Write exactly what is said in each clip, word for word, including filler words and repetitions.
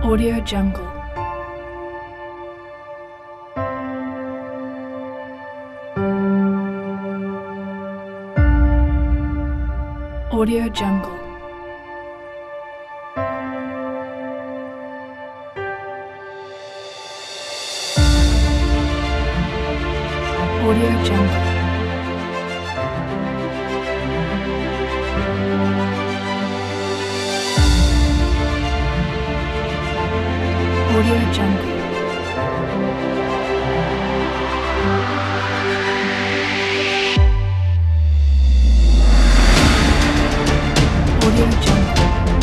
Audio Jungle. Audio Jungle. Audio Jungle. Audio Jungle. Audio Jungle.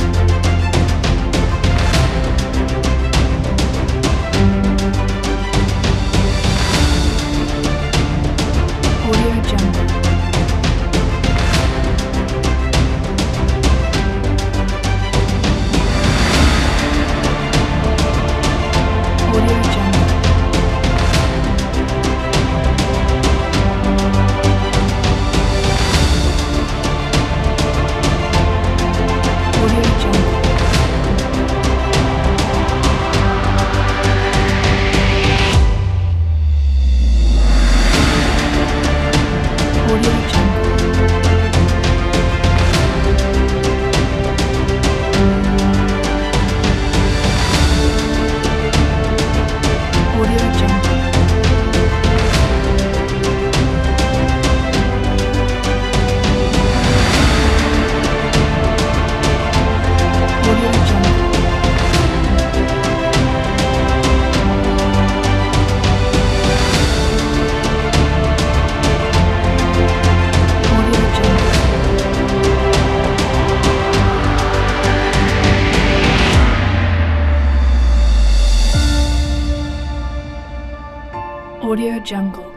Audio Jungle. Audio Jungle. Audio Jungle. Audio Jungle. Audio Jungle. Audio Jungle. Audio Jungle. Audio Jungle.